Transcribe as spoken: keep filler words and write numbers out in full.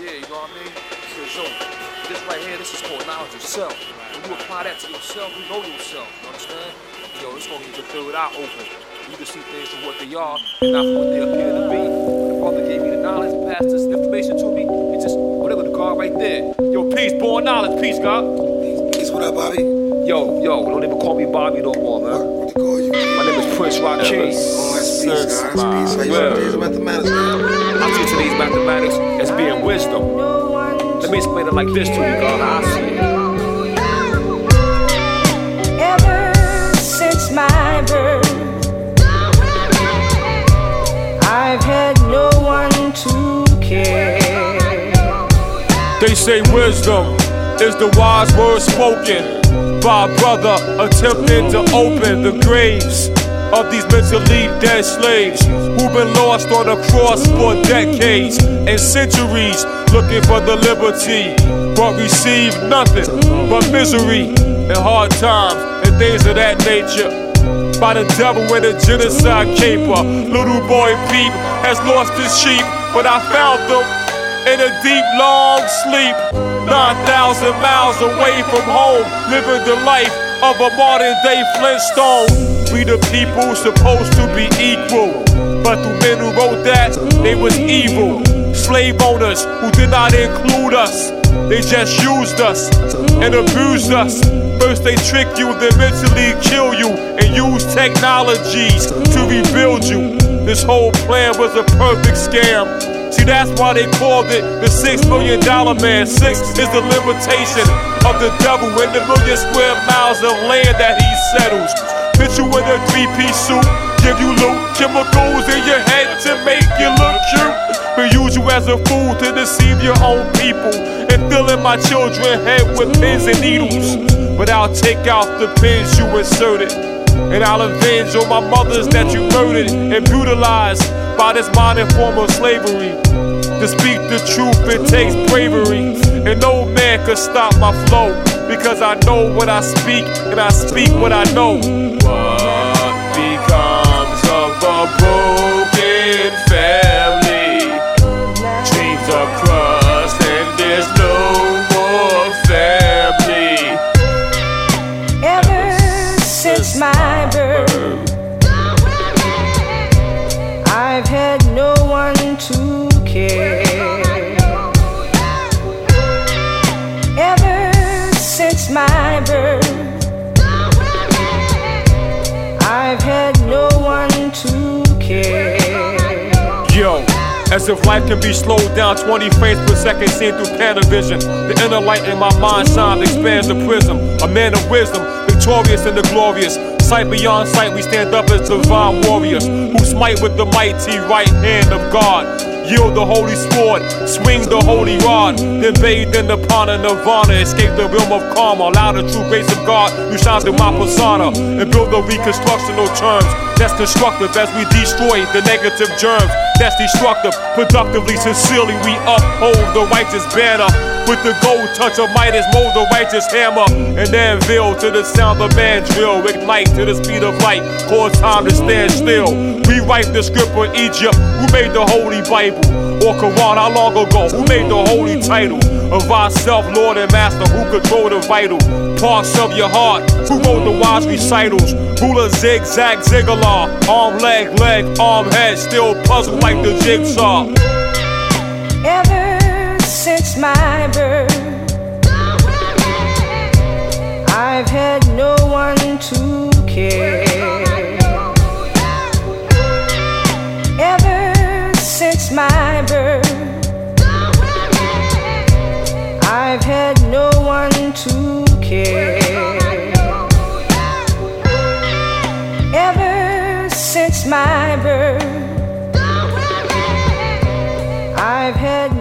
Yeah, you know what I mean? Because, yo, this right here, this is called knowledge of self. When you apply that to yourself, you know yourself, you understand? Yo, it's gonna get your third eye open. You can see things for what they are and not for what they appear to be. The brother gave me the knowledge, passed this information to me. It just, whatever, the card right there. Yo, peace, born knowledge, peace, God. Peace, what up, Bobby? Yo, yo, don't even call me Bobby no more, man. What to call you? My name is Prince Rakeem. Oh, that's peace, God. That's peace. How you well, today's mathematics, man? I see today's mathematics as being wisdom. Let me explain it like this to you, God. I see it. My birth, I've had no one to care. They say wisdom is the wise word spoken by a brother attempting to open the graves of these mentally dead slaves who've been lost on the cross for decades and centuries, looking for the liberty, but receive nothing but misery and hard times and things of that nature. By the devil in a genocide caper. Little boy Peep has lost his sheep, but I found them in a deep, long sleep. nine thousand miles away from home, living the life of a modern day Flintstone. We the people supposed to be equal, but the men who wrote that, they was evil. Slave owners who did not include us, they just used us and abused us. First they trick you, then mentally kill you, and use technologies to rebuild you. This whole plan was a perfect scam. See, that's why they called it the six million dollar man. Six is the limitation of the devil in the million square miles of land that he settles. Put you in a three-piece suit, give you loot, chemicals in your head to make you look cute. But use you as a fool to deceive your own people and fill in my children's head with pins and needles. But I'll take out the pins you inserted, and I'll avenge on my mothers that you murdered and brutalized by this modern form of slavery. To speak the truth, it takes bravery, and no man can stop my flow, because I know what I speak, and I speak what I know. What becomes of a broken family? Dreams are crushed, and there's no more family. Ever since my birth, I've had no one to care. Ever since my birth, I've had no one to care. Yo, as if life can be slowed down twenty frames per second seen through Panavision. The inner light in my mind shines, expands the prism. A man of wisdom, victorious in the glorious. Sight beyond sight, we stand up as divine warriors who smite with the mighty right hand of God. Yield the holy sword, swing the holy rod, then bathe in the pond of nirvana, escape the realm of karma, allow the true grace of God to shine through my persona, and build the reconstructional terms that's constructive as we destroy the negative germs that's destructive. Productively, sincerely, we uphold the righteous banner with the gold touch of Midas, mold the righteous hammer, and then veil to the sound of mandrill, ignite to the speed of light, cause time to stand still. Rewrite the script for Egypt, who made the holy Bible, or Quran, how long ago, who made the holy title of ourself, Lord and Master, who control the vital parts of your heart, who wrote the wise recitals, ruler zigzag ziggalar, arm leg leg, arm head, still puzzled like the jigsaw. Ever since my birth, I've had no one to care. Ever since my birth, I've had no one to care. Ever since my birth, I've had